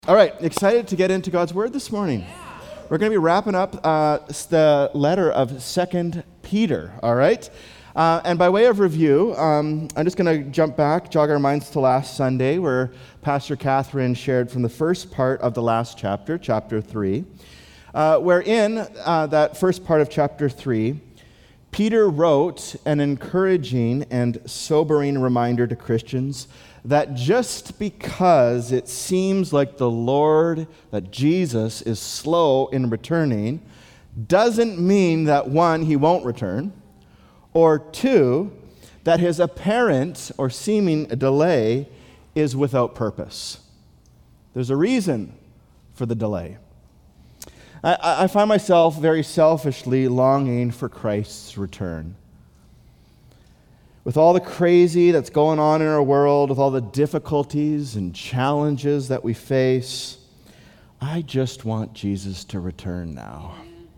All right, excited to get into God's Word this morning. We're going to be wrapping up the letter of 2 Peter, all right? And by way of review, I'm just going to jump back, jog our minds to last Sunday, where Pastor Catherine shared from the first part of the last chapter, chapter 3, wherein that first part of chapter 3, Peter wrote an encouraging and sobering reminder to Christians that just because it seems like the Lord, that Jesus is slow in returning, doesn't mean that one, he won't return, or two, that his apparent or seeming delay is without purpose. There's a reason for the delay. I find myself very selfishly longing for Christ's return. With all the crazy that's going on in our world, with all the difficulties and challenges that we face, I just want Jesus to return now.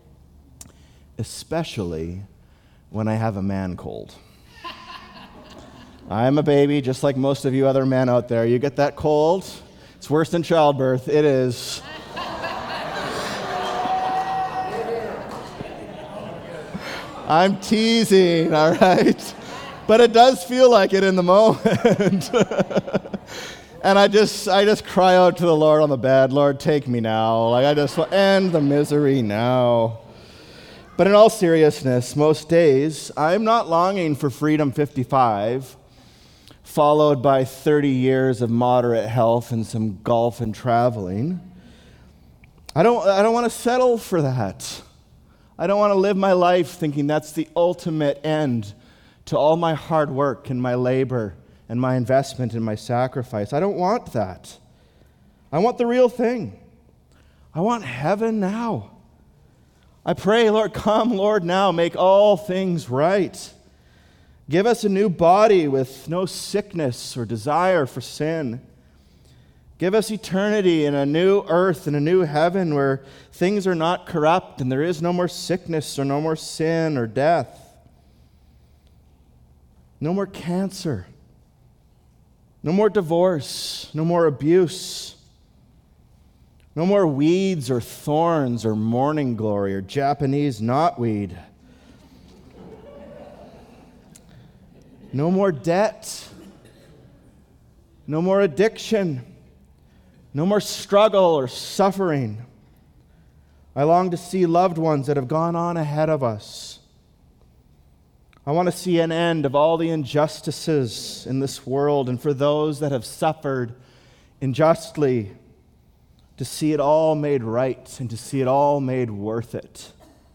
Especially when I have a man cold. I'm a baby, just like most of you other men out there. You get that cold, it's worse than childbirth. It is. I'm teasing, all right? But it does feel like it in the moment. And I just cry out to the Lord on the bed, Lord, take me now. Like I just want to end the misery now. But in all seriousness, most days, I'm not longing for Freedom 55, followed by 30 years of moderate health and some golf and traveling. I don't want to settle for that. I don't want to live my life thinking that's the ultimate end to all my hard work and my labor and my investment and my sacrifice. I don't want that. I want the real thing. I want heaven now. I pray, Lord, come, Lord, now. Make all things right. Give us a new body with no sickness or desire for sin. Give us eternity in a new earth and a new heaven where things are not corrupt and there is no more sickness or no more sin or death. No more cancer. No more divorce. No more abuse. No more weeds or thorns or morning glory or Japanese knotweed. No more debt. No more addiction. No more struggle or suffering. I long to see loved ones that have gone on ahead of us. I want to see an end of all the injustices in this world, and for those that have suffered unjustly, to see it all made right and to see it all made worth it.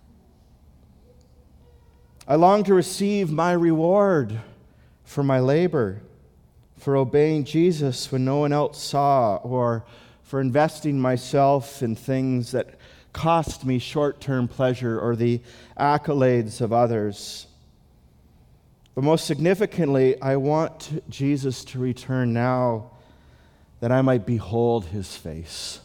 I long to receive my reward for my labor, for obeying Jesus when no one else saw, or for investing myself in things that cost me short-term pleasure or the accolades of others. But most significantly, I want Jesus to return now that I might behold his face.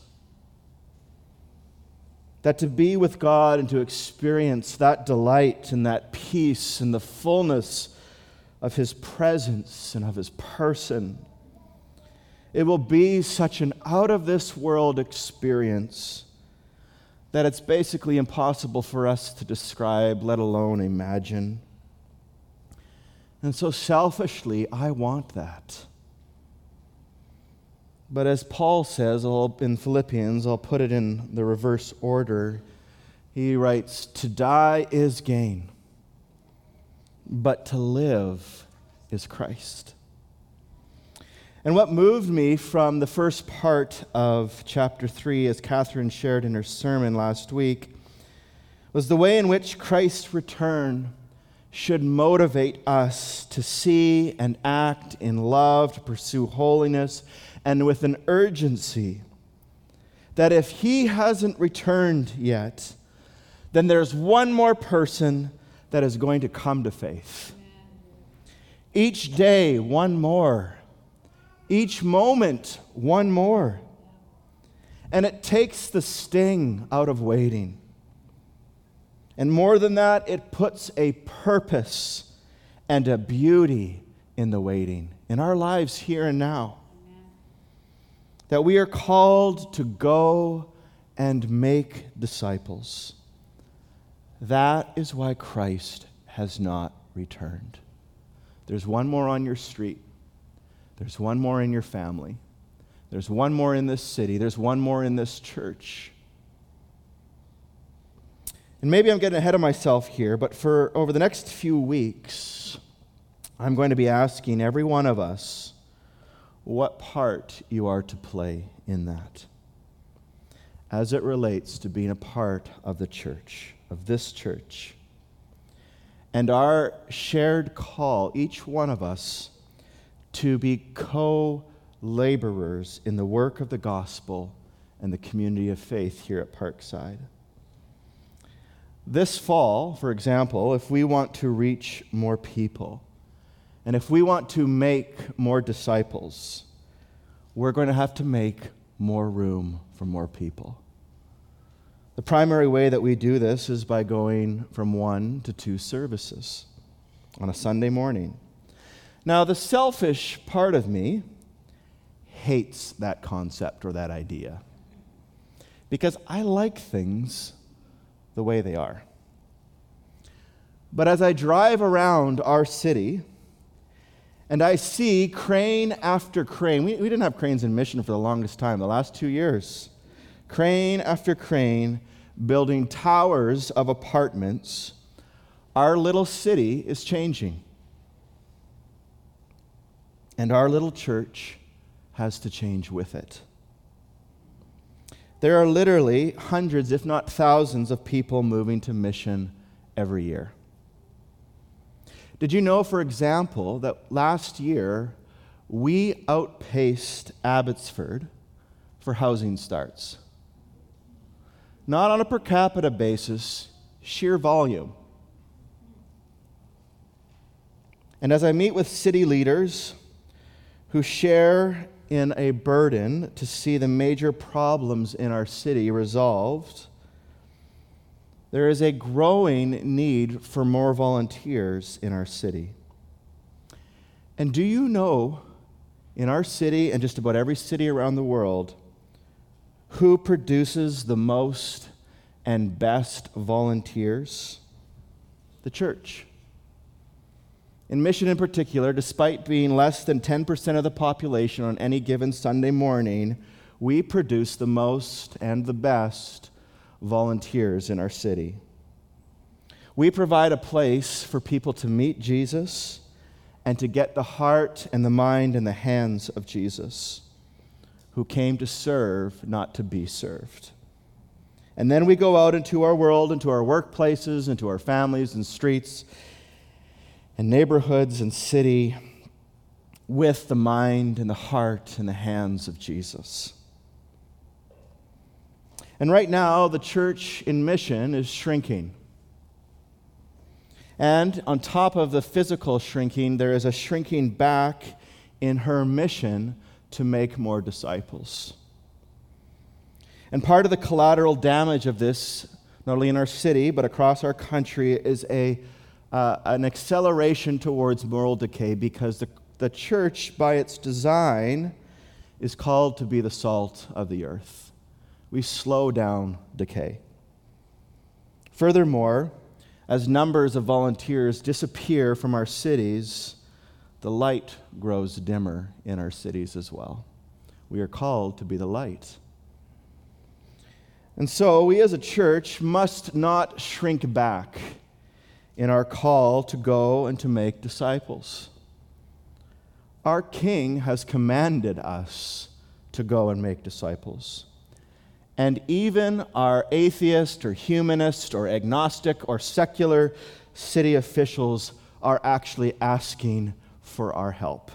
That to be with God and to experience that delight and that peace and the fullness of his presence and of his person, it will be such an out-of-this-world experience that it's basically impossible for us to describe, let alone imagine. And so selfishly, I want that. But as Paul says in Philippians, I'll put it in the reverse order. He writes, to die is gain, but to live is Christ. And what moved me from the first part of chapter 3, as Catherine shared in her sermon last week, was the way in which Christ's return should motivate us to see and act in love, to pursue holiness, and with an urgency that if he hasn't returned yet, then there's one more person that is going to come to faith. Each day, one more. Each moment, one more. And it takes the sting out of waiting. And more than that, it puts a purpose and a beauty in the waiting, in our lives here and now. that we are called to go and make disciples. That is why Christ has not returned. There's one more on your street. There's one more in your family. There's one more in this city. There's one more in this church. And maybe I'm getting ahead of myself here, but for over the next few weeks, I'm going to be asking every one of us what part you are to play in that as it relates to being a part of the church, of this church. And our shared call, each one of us, to be co-laborers in the work of the gospel and the community of faith here at Parkside. This fall, for example, if we want to reach more people, and if we want to make more disciples, we're going to have to make more room for more people. The primary way that we do this is by going from 1 to 2 services on a Sunday morning. Now, the selfish part of me hates that concept or that idea because I like things the way they are. But as I drive around our city and I see crane after crane, we didn't have cranes in Mission for the longest time, the last 2 years. Crane after crane, building towers of apartments, our little city is changing. And our little church has to change with it. There are literally hundreds, if not thousands, of people moving to Mission every year. Did you know, for example, that last year we outpaced Abbotsford for housing starts? Not on a per capita basis, sheer volume. And as I meet with city leaders who share in a burden to see the major problems in our city resolved, there is a growing need for more volunteers in our city. And do you know, in our city and just about every city around the world, who produces the most and best volunteers? The church. In Mission in particular, despite being less than 10% of the population on any given Sunday morning, we produce the most and the best volunteers in our city. We provide a place for people to meet Jesus and to get the heart and the mind and the hands of Jesus, who came to serve, not to be served. And then we go out into our world, into our workplaces, into our families and streets and neighborhoods and city with the mind and the heart and the hands of Jesus. And right now, the church in Mission is shrinking. And on top of the physical shrinking, there is a shrinking back in her mission to make more disciples. And part of the collateral damage of this, not only in our city, but across our country, is an acceleration towards moral decay, because the church, by its design, is called to be the salt of the earth. We slow down decay. Furthermore, as numbers of volunteers disappear from our cities, the light grows dimmer in our cities as well. We are called to be the light. And so we as a church must not shrink back in our call to go and to make disciples. Our King has commanded us to go and make disciples. And even our atheist or humanist or agnostic or secular city officials are actually asking for our help.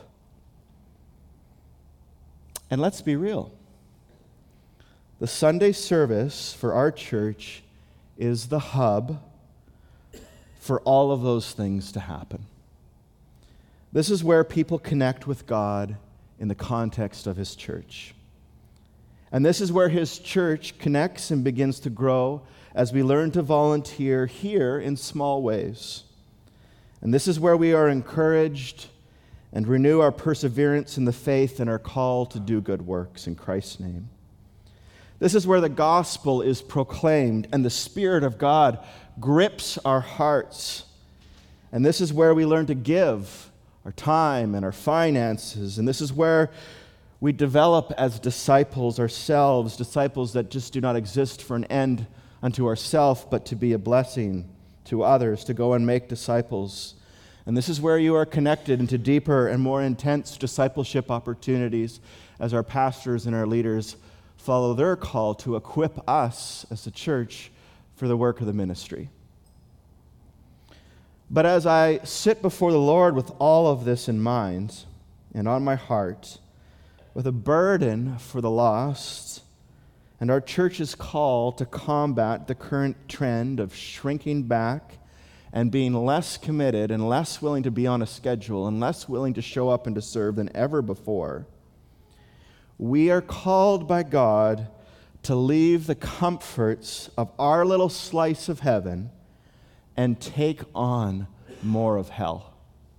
And let's be real. The Sunday service for our church is the hub for all of those things to happen. This is where people connect with God in the context of His church. And this is where His church connects and begins to grow as we learn to volunteer here in small ways. And this is where we are encouraged and renew our perseverance in the faith and our call to do good works in Christ's name. This is where the gospel is proclaimed and the Spirit of God grips our hearts. And this is where we learn to give our time and our finances. And this is where we develop as disciples ourselves, disciples that just do not exist for an end unto ourselves, but to be a blessing to others, to go and make disciples. And this is where you are connected into deeper and more intense discipleship opportunities as our pastors and our leaders follow their call to equip us as a church for the work of the ministry. But as I sit before the Lord with all of this in mind and on my heart, with a burden for the lost, and our church's call to combat the current trend of shrinking back and being less committed and less willing to be on a schedule and less willing to show up and to serve than ever before, we are called by God to leave the comforts of our little slice of heaven and take on more of hell.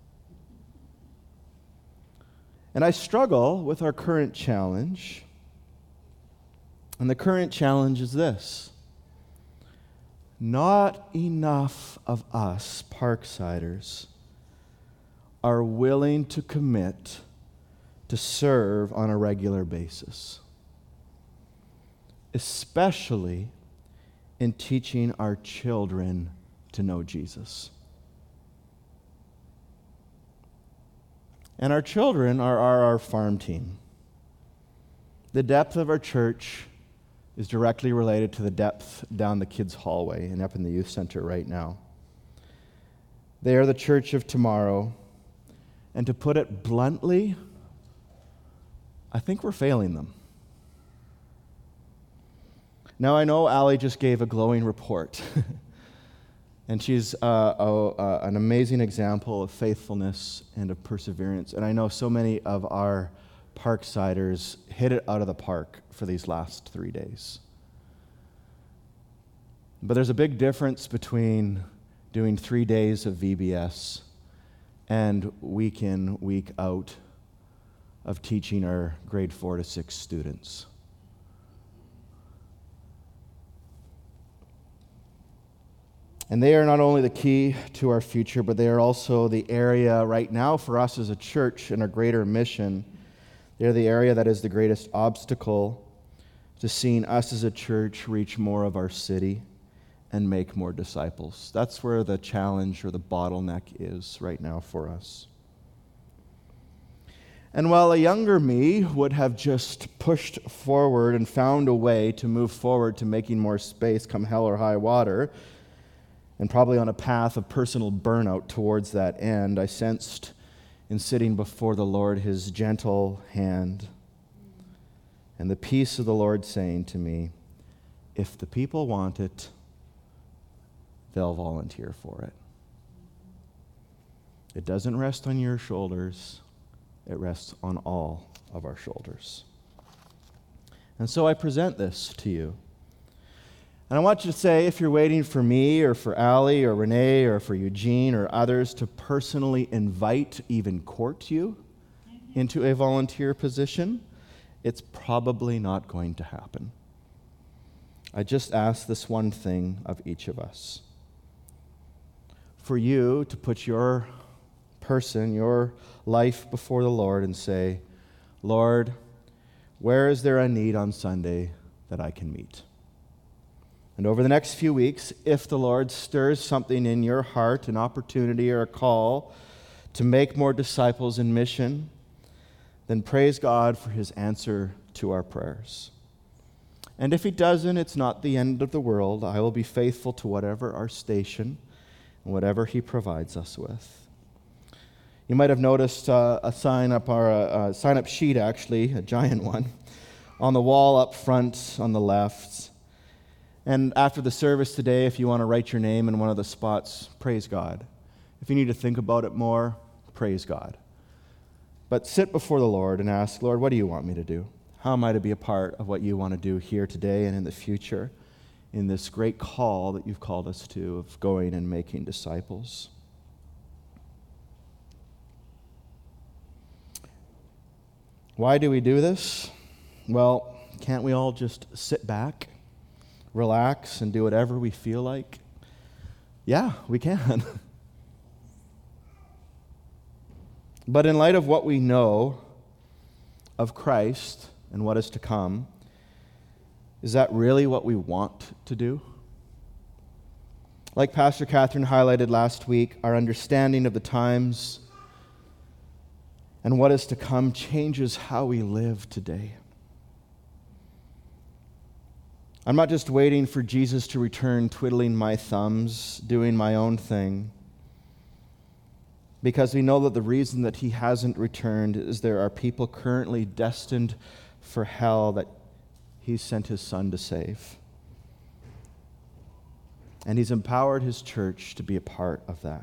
And I struggle with our current challenge. And the current challenge is this: not enough of us Parksiders are willing to commit to serve on a regular basis, especially in teaching our children to know Jesus. And our children are our farm team. The depth of our church is directly related to the depth down the kids' hallway and up in the youth center right now. They are the church of tomorrow. And to put it bluntly, I think we're failing them. Now, I know Allie just gave a glowing report. And she's an amazing example of faithfulness and of perseverance. And I know so many of our Parksiders hit it out of the park for these last 3 days. But there's a big difference between doing 3 days of VBS and week in, week out of teaching our grade 4 to 6 students. And they are not only the key to our future, but they are also the area right now for us as a church and our greater mission. They're the area that is the greatest obstacle to seeing us as a church reach more of our city and make more disciples. That's where the challenge or the bottleneck is right now for us. And while a younger me would have just pushed forward and found a way to move forward to making more space come hell or high water, and probably on a path of personal burnout towards that end, I sensed in sitting before the Lord His gentle hand and the peace of the Lord saying to me, if the people want it, they'll volunteer for it. It doesn't rest on your shoulders. It rests on all of our shoulders. And so I present this to you. And I want you to say, if you're waiting for me or for Allie or Renee or for Eugene or others to personally invite, even court you into a volunteer position, it's probably not going to happen. I just ask this one thing of each of us. For you to put your person, your life before the Lord and say, Lord, where is there a need on Sunday that I can meet? And over the next few weeks, if the Lord stirs something in your heart, an opportunity or a call to make more disciples in mission, then praise God for His answer to our prayers. And if He doesn't, it's not the end of the world. I will be faithful to whatever our station and whatever He provides us with. You might have noticed a sign-up sheet, actually, a giant one, on the wall up front on the left. And after the service today, if you want to write your name in one of the spots, praise God. If you need to think about it more, praise God. But sit before the Lord and ask, Lord, what do you want me to do? How am I to be a part of what you want to do here today and in the future in this great call that you've called us to of going and making disciples? Why do we do this? Well, can't we all just sit back, relax, and do whatever we feel like? Yeah, we can. But in light of what we know of Christ and what is to come, is that really what we want to do? Like Pastor Catherine highlighted last week, our understanding of the times and what is to come changes how we live today. I'm not just waiting for Jesus to return, twiddling my thumbs, doing my own thing, because we know that the reason that he hasn't returned is there are people currently destined for hell that he sent his Son to save. And he's empowered his church to be a part of that.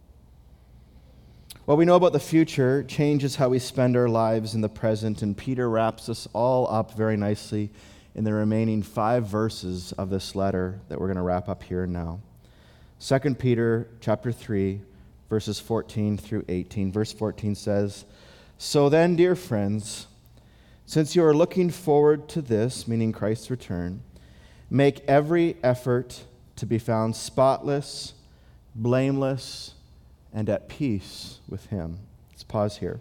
What we know about the future changes how we spend our lives in the present, and Peter wraps us all up very nicely in the remaining 5 verses of this letter that we're going to wrap up here now. 2 Peter chapter 3, verses 14 through 18. Verse 14 says, "So then, dear friends, since you are looking forward to this," meaning Christ's return, "make every effort to be found spotless, blameless, and at peace with him." Let's pause here.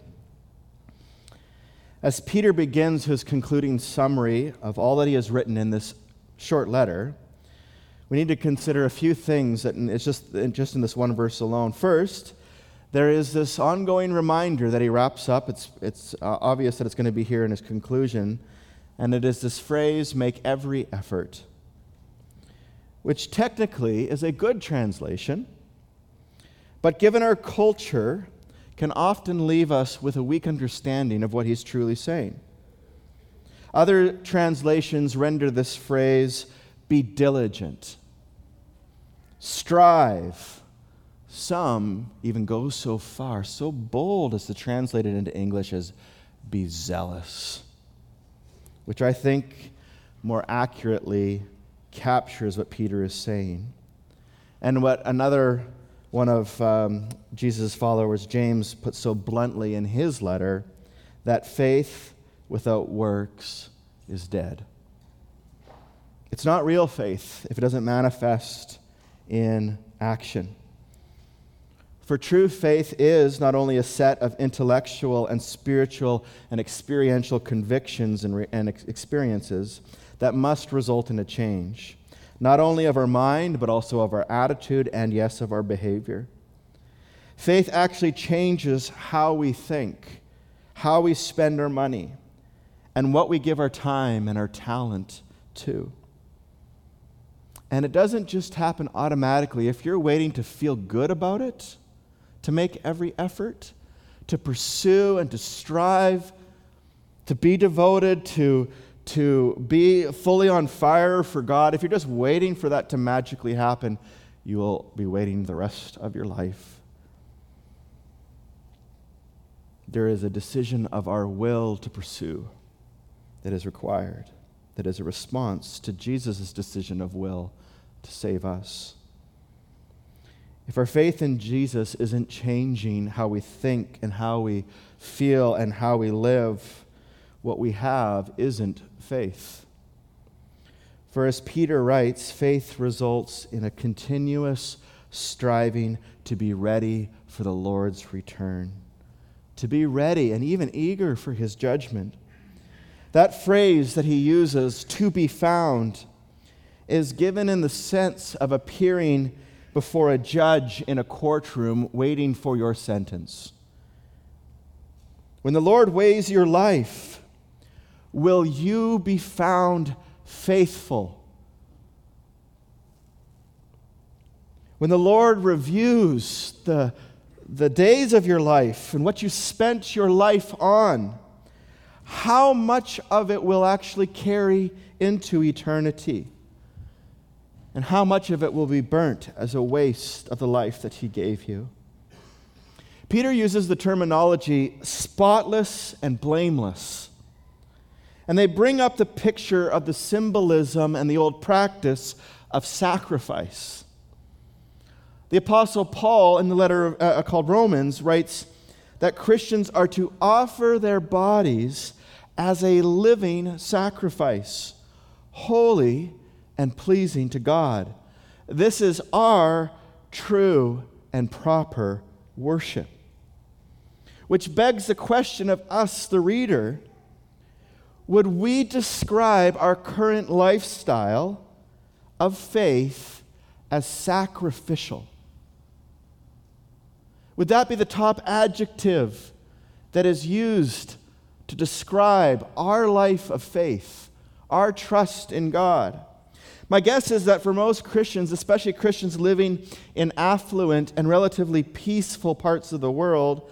As Peter begins his concluding summary of all that he has written in this short letter, we need to consider a few things that it's just in this one verse alone. First, there is this ongoing reminder that he wraps up. It's obvious that it's going to be here in his conclusion, and it is this phrase, "make every effort," which technically is a good translation, but given our culture, can often leave us with a weak understanding of what he's truly saying. Other translations render this phrase, "be diligent," "strive." Some even go so far, so bold as to translate it into English as "be zealous," which I think more accurately captures what Peter is saying. And what another one of Jesus' followers, James, put so bluntly in his letter, that faith without works is dead. It's not real faith if it doesn't manifest in action. For true faith is not only a set of intellectual and spiritual and experiential convictions and experiences that must result in a change, not only of our mind, but also of our attitude and, yes, of our behavior. Faith actually changes how we think, how we spend our money, and what we give our time and our talent to. And it doesn't just happen automatically. If you're waiting to feel good about it, to make every effort, to pursue and to strive, to be devoted, to be fully on fire for God, if you're just waiting for that to magically happen, you will be waiting the rest of your life. There is a decision of our will to pursue that is required, that is a response to Jesus' decision of will to save us. If our faith in Jesus isn't changing how we think and how we feel and how we live, what we have isn't faith. For as Peter writes, faith results in a continuous striving to be ready for the Lord's return, to be ready and even eager for his judgment. That phrase that he uses, "to be found," is given in the sense of appearing before a judge in a courtroom waiting for your sentence. When the Lord weighs your life, will you be found faithful? When the Lord reviews the days of your life and what you spent your life on, how much of it will actually carry into eternity? And how much of it will be burnt as a waste of the life that he gave you? Peter uses the terminology spotless and blameless. And they bring up the picture of the symbolism and the old practice of sacrifice. The Apostle Paul, in the letter called Romans, writes that Christians are to offer their bodies as a living sacrifice, holy and pleasing to God. This is our true and proper worship. Which begs the question of us, the reader, would we describe our current lifestyle of faith as sacrificial? Would that be the top adjective that is used to describe our life of faith, our trust in God? My guess is that for most Christians, especially Christians living in affluent and relatively peaceful parts of the world,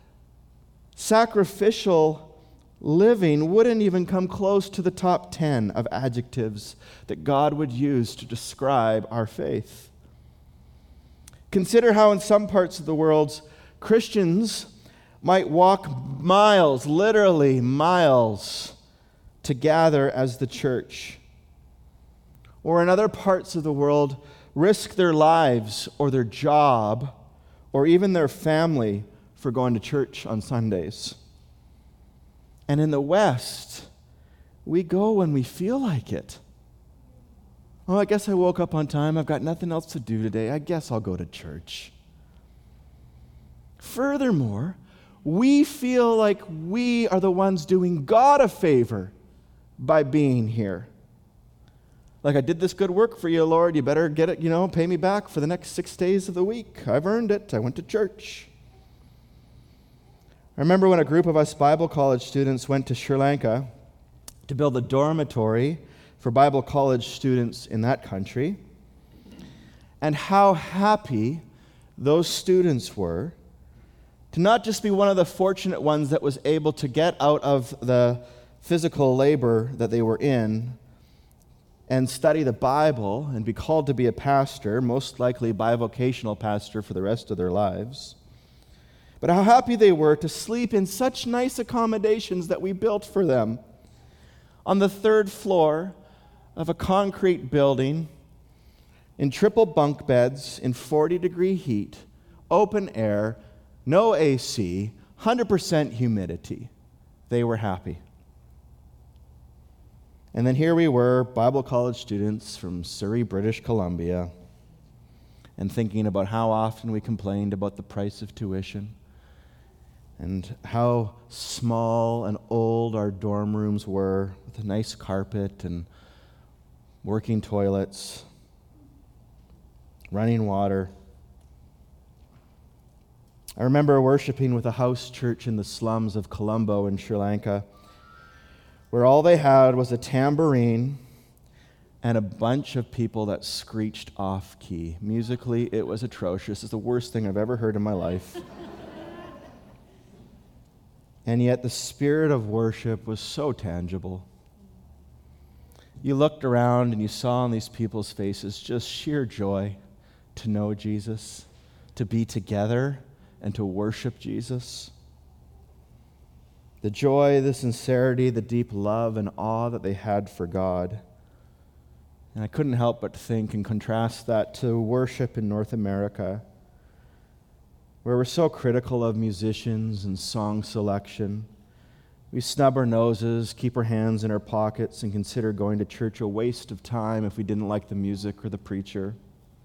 sacrificial living wouldn't even come close to the top 10 of adjectives that God would use to describe our faith. Consider how in some parts of the world, Christians might walk miles, literally miles, to gather as the church. Or in other parts of the world, risk their lives or their job or even their family for going to church on Sundays. And in the West, we go when we feel like it. Oh, I guess I woke up on time. I've got nothing else to do today. I guess I'll go to church. Furthermore, we feel like we are the ones doing God a favor by being here. Like, I did this good work for you, Lord. You better get it, pay me back for the next 6 days of the week. I've earned it. I went to church. I remember when a group of us Bible college students went to Sri Lanka to build a dormitory for Bible college students in that country, and how happy those students were to not just be one of the fortunate ones that was able to get out of the physical labor that they were in and study the Bible and be called to be a pastor, most likely bivocational pastor for the rest of their lives, but how happy they were to sleep in such nice accommodations that we built for them on the 3rd floor of a concrete building in triple bunk beds in 40-degree heat, open air, no AC, 100% humidity. They were happy. And then here we were, Bible college students from Surrey, British Columbia, and thinking about how often we complained about the price of tuition and how small and old our dorm rooms were with a nice carpet and working toilets, running water. I remember worshiping with a house church in the slums of Colombo in Sri Lanka, where all they had was a tambourine and a bunch of people that screeched off key. Musically, it was atrocious. It's the worst thing I've ever heard in my life. And yet the spirit of worship was so tangible. You looked around and you saw on these people's faces just sheer joy to know Jesus, to be together and to worship Jesus. The joy, the sincerity, the deep love and awe that they had for God. And I couldn't help but think and contrast that to worship in North America, where we're so critical of musicians and song selection. We snub our noses, keep our hands in our pockets, and consider going to church a waste of time if we didn't like the music or the preacher.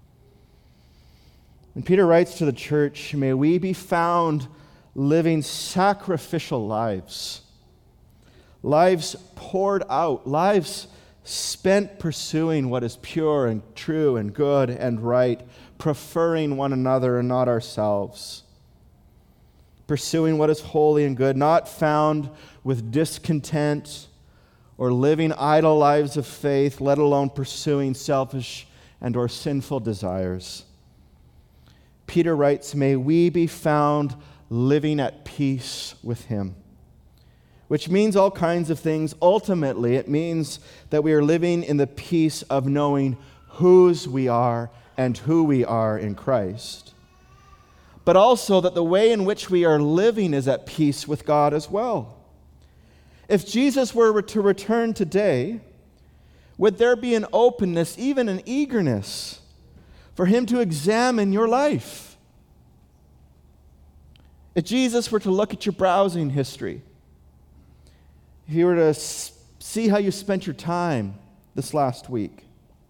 And Peter writes to the church, may we be found living sacrificial lives, lives poured out, lives spent pursuing what is pure and true and good and right, preferring one another and not ourselves, pursuing what is holy and good, not found with discontent or living idle lives of faith, let alone pursuing selfish and or sinful desires. Peter writes, may we be found living at peace with him, which means all kinds of things. Ultimately, it means that we are living in the peace of knowing whose we are and who we are in Christ, but also that the way in which we are living is at peace with God as well. If Jesus were to return today, would there be an openness, even an eagerness, for him to examine your life? If Jesus were to look at your browsing history, if you were to see how you spent your time this last week,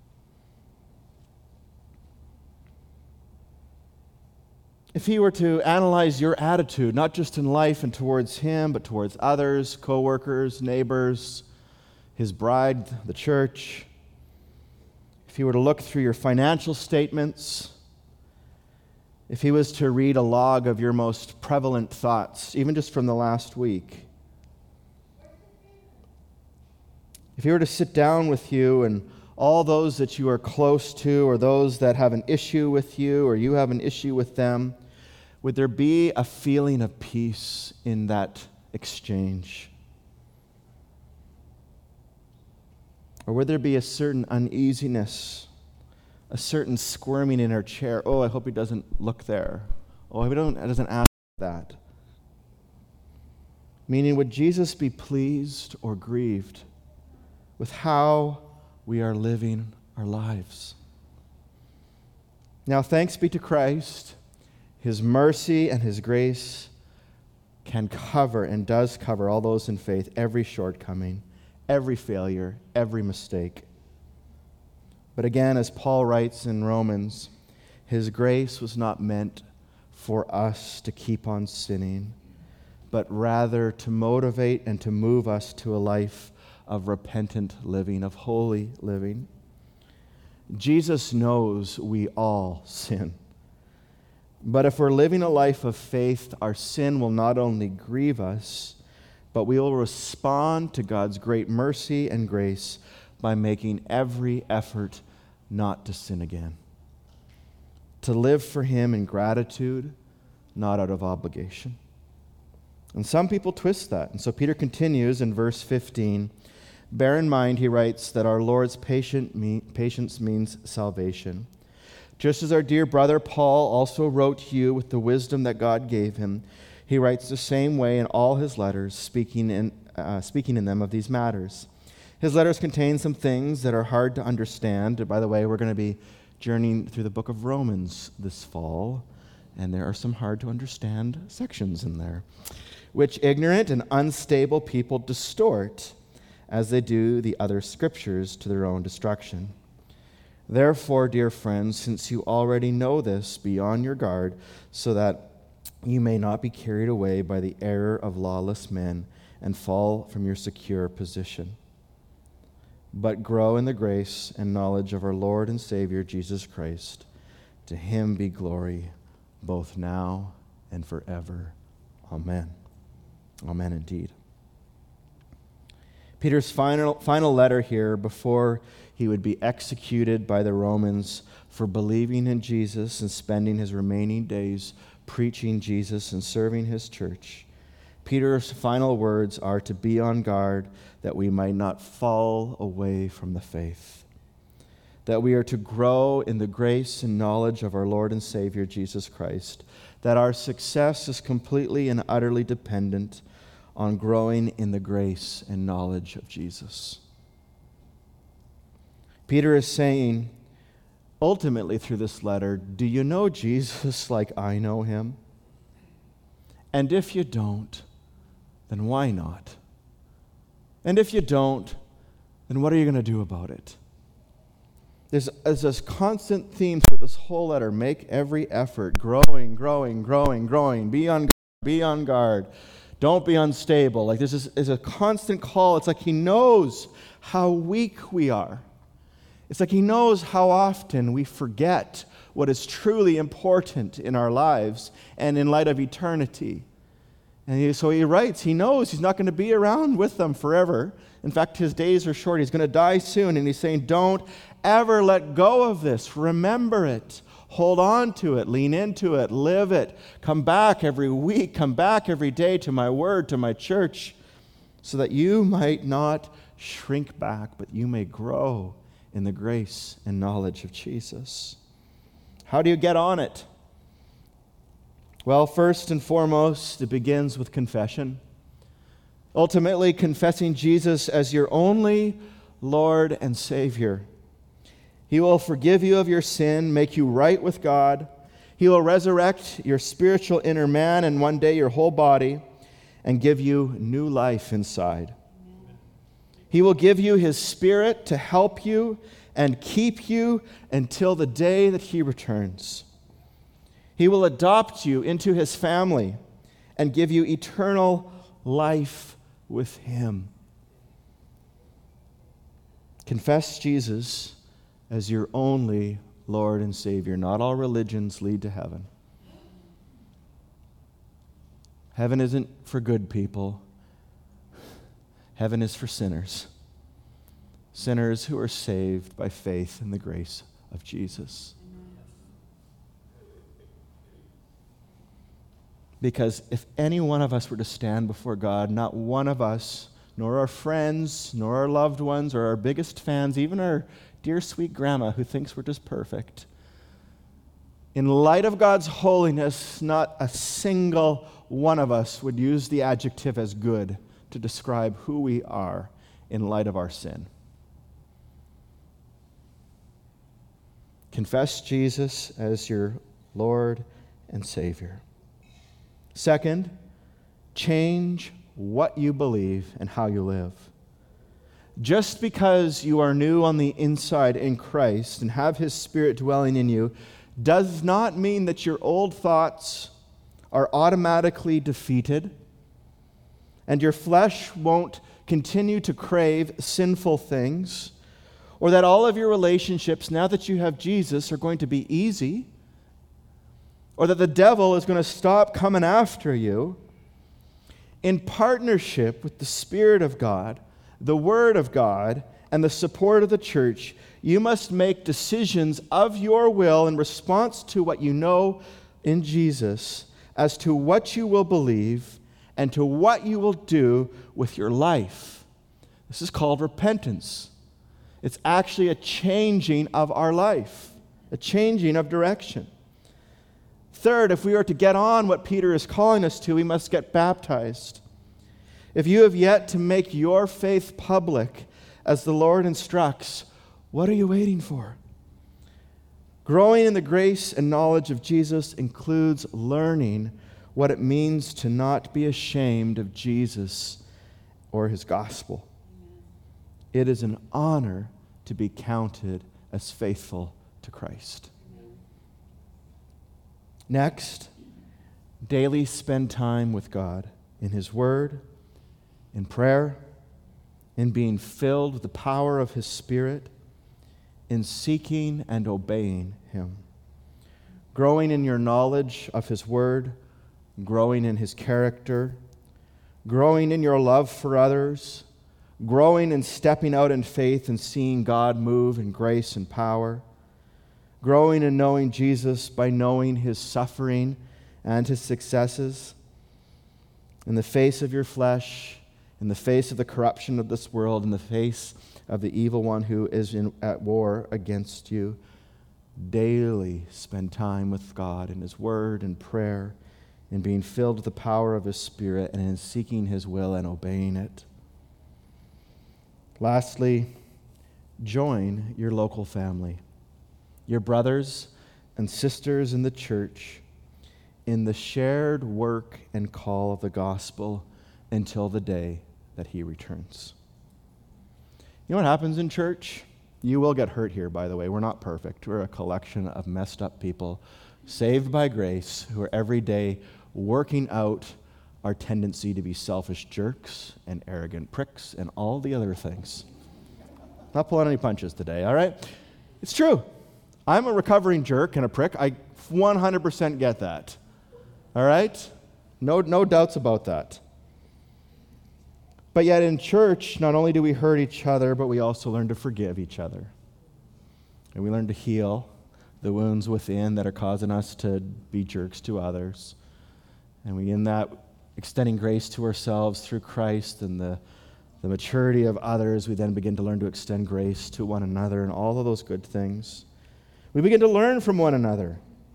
if he were to analyze your attitude, not just in life and towards him, but towards others, co-workers, neighbors, his bride, the church, if he were to look through your financial statements, if he was to read a log of your most prevalent thoughts, even just from the last week, if he were to sit down with you and all those that you are close to or those that have an issue with you or you have an issue with them, would there be a feeling of peace in that exchange? Or would there be a certain uneasiness, a certain squirming in our chair? Oh, I hope he doesn't look there. Oh, I hope he doesn't ask that. Meaning, would Jesus be pleased or grieved with how we are living our lives? Now, thanks be to Christ, his mercy and his grace can cover and does cover all those in faith, every shortcoming, every failure, every mistake. But again, as Paul writes in Romans, his grace was not meant for us to keep on sinning, but rather to motivate and to move us to a life of repentant living, of holy living. Jesus knows we all sin. But if we're living a life of faith, our sin will not only grieve us, but we will respond to God's great mercy and grace by making every effort not to sin again. To live for him in gratitude, not out of obligation. And some people twist that. And so Peter continues in verse 15. Bear in mind, he writes, that our Lord's patience means salvation. Just as our dear brother Paul also wrote to you with the wisdom that God gave him, he writes the same way in all his letters, speaking in them of these matters. His letters contain some things that are hard to understand. By the way, we're going to be journeying through the book of Romans this fall, and there are some hard to understand sections in there, which ignorant and unstable people distort, as they do the other scriptures, to their own destruction. Therefore, dear friends, since you already know this, be on your guard, so that you may not be carried away by the error of lawless men and fall from your secure position. But grow in the grace and knowledge of our Lord and Savior, Jesus Christ. To him be glory, both now and forever. Amen. Amen indeed. Peter's final letter here before he would be executed by the Romans for believing in Jesus and spending his remaining days preaching Jesus and serving his church. Peter's final words are to be on guard that we might not fall away from the faith, that we are to grow in the grace and knowledge of our Lord and Savior Jesus Christ, that our success is completely and utterly dependent on growing in the grace and knowledge of Jesus. Peter is saying, ultimately through this letter, do you know Jesus like I know him? And if you don't, then why not? And if you don't, then what are you going to do about it? There's this constant theme through this whole letter. Make every effort. Growing. Be on guard. Don't be unstable. Like this is a constant call. It's like he knows how weak we are. It's like he knows how often we forget what is truly important in our lives and in light of eternity. And so he writes, he knows he's not going to be around with them forever. In fact, his days are short. He's going to die soon. And he's saying, don't ever let go of this. Remember it. Hold on to it. Lean into it. Live it. Come back every week. Come back every day to my word, to my church, so that you might not shrink back, but you may grow in the grace and knowledge of Jesus. How do you get on it? Well, first and foremost, it begins with confession. Ultimately, confessing Jesus as your only Lord and Savior. He will forgive you of your sin, make you right with God. He will resurrect your spiritual inner man and one day your whole body and give you new life inside. He will give you His Spirit to help you and keep you until the day that He returns. He will adopt you into His family and give you eternal life with Him. Confess Jesus as your only Lord and Savior. Not all religions lead to heaven. Heaven isn't for good people. Heaven is for sinners. Sinners who are saved by faith in the grace of Jesus. Because if any one of us were to stand before God, not one of us, nor our friends, nor our loved ones, or our biggest fans, even our dear sweet grandma who thinks we're just perfect, in light of God's holiness, not a single one of us would use the adjective as good to describe who we are in light of our sin. Confess Jesus as your Lord and Savior. Second, change what you believe and how you live. Just because you are new on the inside in Christ and have His Spirit dwelling in you does not mean that your old thoughts are automatically defeated and your flesh won't continue to crave sinful things, or that all of your relationships, now that you have Jesus, are going to be easy, or that the devil is going to stop coming after you. In partnership with the Spirit of God, the Word of God, and the support of the church, you must make decisions of your will in response to what you know in Jesus as to what you will believe and to what you will do with your life. This is called repentance. It's actually a changing of our life, a changing of direction. Third, if we are to get on what Peter is calling us to, we must get baptized. If you have yet to make your faith public as the Lord instructs, what are you waiting for? Growing in the grace and knowledge of Jesus includes learning what it means to not be ashamed of Jesus or His gospel. It is an honor to be counted as faithful to Christ. Next, daily spend time with God in His Word, in prayer, in being filled with the power of His Spirit, in seeking and obeying Him. Growing in your knowledge of His Word, growing in His character, growing in your love for others, growing and stepping out in faith and seeing God move in grace and power, growing and knowing Jesus by knowing His suffering and His successes. In the face of your flesh, in the face of the corruption of this world, in the face of the evil one who is at war against you, daily spend time with God in His Word and prayer, in being filled with the power of His Spirit, and in seeking His will and obeying it. Lastly, join your local family, your brothers and sisters in the church, in the shared work and call of the gospel until the day that He returns. You know what happens in church? You will get hurt here, by the way. We're not perfect. We're a collection of messed up people saved by grace who are every day working out our tendency to be selfish jerks and arrogant pricks and all the other things. Not pulling any punches today, all right? It's true. I'm a recovering jerk and a prick. I 100% get that. All right? No doubts about that. But yet in church, not only do we hurt each other, but we also learn to forgive each other. And we learn to heal the wounds within that are causing us to be jerks to others. And we, in that, extending grace to ourselves through Christ and the maturity of others, we then begin to learn to extend grace to one another and all of those good things. We begin to learn from one another.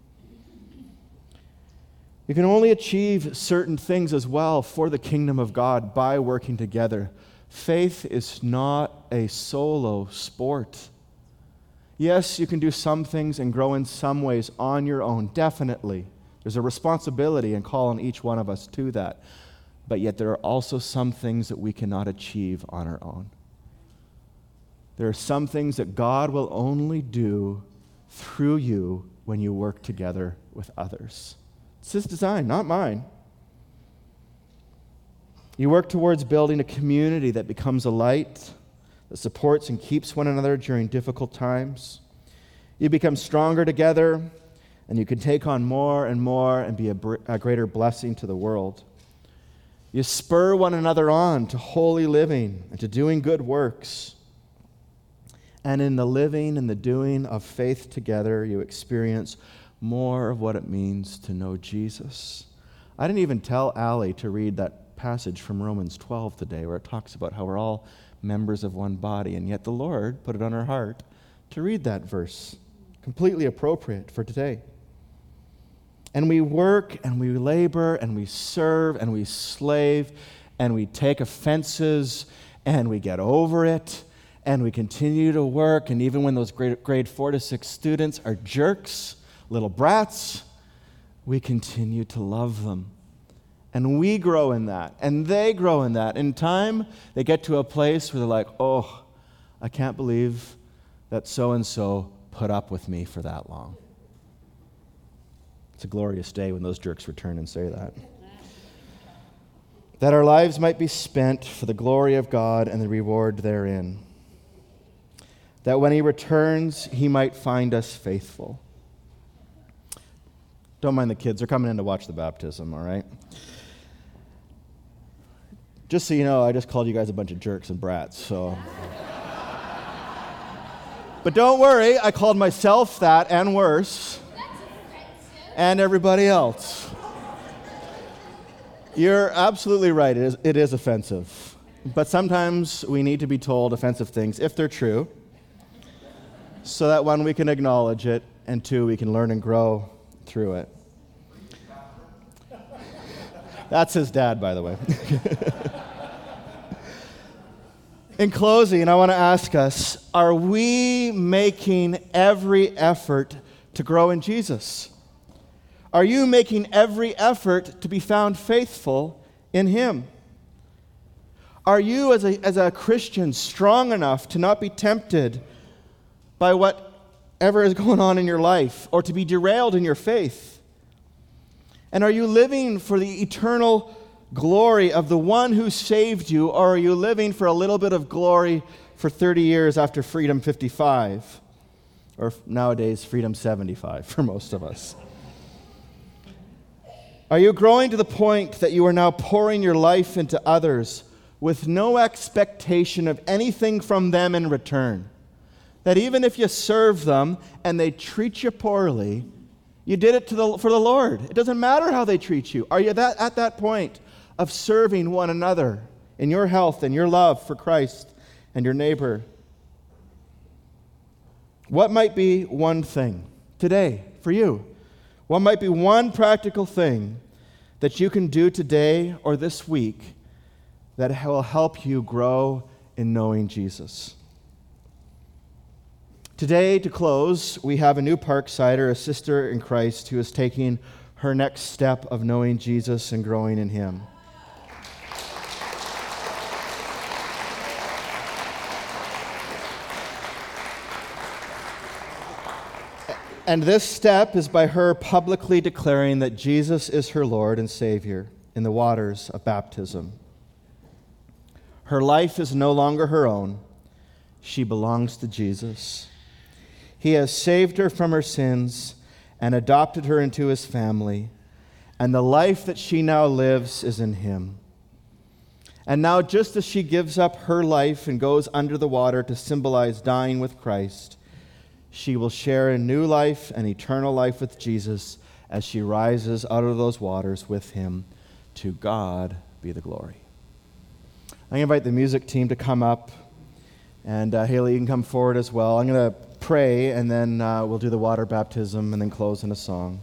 You can only achieve certain things as well for the kingdom of God by working together. Faith is not a solo sport. Yes, you can do some things and grow in some ways on your own, definitely. There's a responsibility and call on each one of us to that. But yet there are also some things that we cannot achieve on our own. There are some things that God will only do through you when you work together with others. It's His design, not mine. You work towards building a community that becomes a light, that supports and keeps one another during difficult times. You become stronger together, and you can take on more and more and be a greater blessing to the world. You spur one another on to holy living and to doing good works. And in the living and the doing of faith together, you experience more of what it means to know Jesus. I didn't even tell Allie to read that passage from Romans 12 today, where it talks about how we're all members of one body, and yet the Lord put it on her heart to read that verse. Completely appropriate for today. And we work and we labor and we serve and we slave and we take offenses and we get over it and we continue to work. And even when those grade 4 to 6 students are jerks, little brats, we continue to love them. And we grow in that, and they grow in that. In time, they get to a place where they're like, oh, I can't believe that so-and-so put up with me for that long. It's a glorious day when those jerks return and say that. That our lives might be spent for the glory of God and the reward therein. That when He returns, He might find us faithful. Don't mind the kids. They're coming in to watch the baptism, all right? Just so you know, I just called you guys a bunch of jerks and brats, so... But don't worry, I called myself that and worse. And everybody else. You're absolutely right. It is offensive. But sometimes we need to be told offensive things, if they're true, so that one, we can acknowledge it, and two, we can learn and grow through it. That's his dad, by the way. In closing, I want to ask us, are we making every effort to grow in Jesus? Are you making every effort to be found faithful in Him? Are you, as a Christian, strong enough to not be tempted by whatever is going on in your life or to be derailed in your faith? And are you living for the eternal glory of the one who saved you, or are you living for a little bit of glory for 30 years after Freedom 55? Or nowadays, Freedom 75 for most of us. Are you growing to the point that you are now pouring your life into others with no expectation of anything from them in return? That even if you serve them and they treat you poorly, you did it for the Lord. It doesn't matter how they treat you. Are you at that point of serving one another in your health and your love for Christ and your neighbor? What might be one thing today for you? What might be one practical thing that you can do today or this week that will help you grow in knowing Jesus? Today, to close, we have a new Parksider, a sister in Christ, who is taking her next step of knowing Jesus and growing in Him. And this step is by her publicly declaring that Jesus is her Lord and Savior in the waters of baptism. Her life is no longer her own. She belongs to Jesus. He has saved her from her sins and adopted her into His family, and the life that she now lives is in Him. And now, just as she gives up her life and goes under the water to symbolize dying with Christ, she will share a new life and eternal life with Jesus as she rises out of those waters with Him. To God be the glory. I'm going to invite the music team to come up, and Haley, you can come forward as well. I'm going to pray, and then we'll do the water baptism and then close in a song.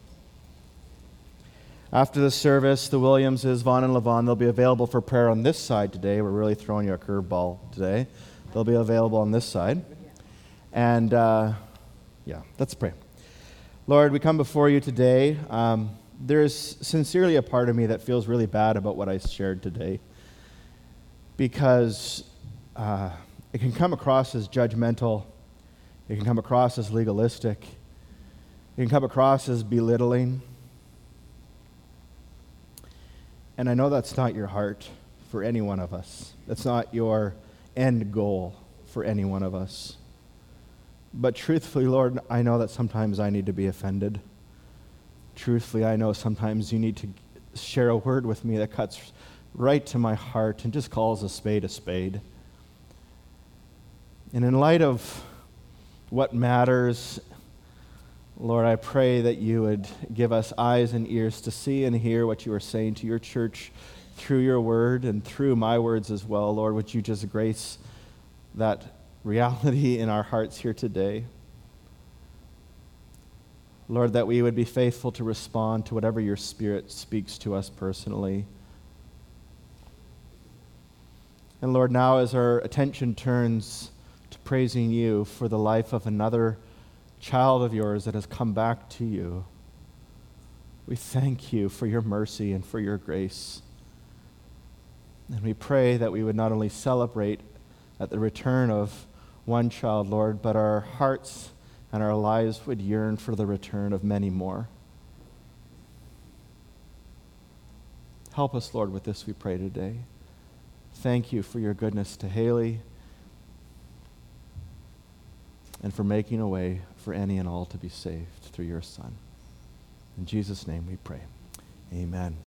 After the service, the Williamses, Vaughn and Levon, they'll be available for prayer on this side today. We're really throwing you a curveball today. They'll be available on this side. And, let's pray. Lord, we come before you today. There's sincerely a part of me that feels really bad about what I shared today, because it can come across as judgmental. It can come across as legalistic. It can come across as belittling. And I know that's not your heart for any one of us. That's not your end goal for any one of us. But truthfully, Lord, I know that sometimes I need to be offended. Truthfully, I know sometimes you need to share a word with me that cuts right to my heart and just calls a spade a spade. And in light of what matters, Lord, I pray that you would give us eyes and ears to see and hear what you are saying to your church through your word and through my words as well. Lord, would you just grace that reality in our hearts here today? Lord, that we would be faithful to respond to whatever your Spirit speaks to us personally. And Lord, now as our attention turns to praising you for the life of another child of yours that has come back to you, we thank you for your mercy and for your grace. And we pray that we would not only celebrate at the return of one child, Lord, but our hearts and our lives would yearn for the return of many more. Help us, Lord, with this we pray today. Thank you for your goodness to Haley and for making a way for any and all to be saved through your Son. In Jesus' name we pray. Amen.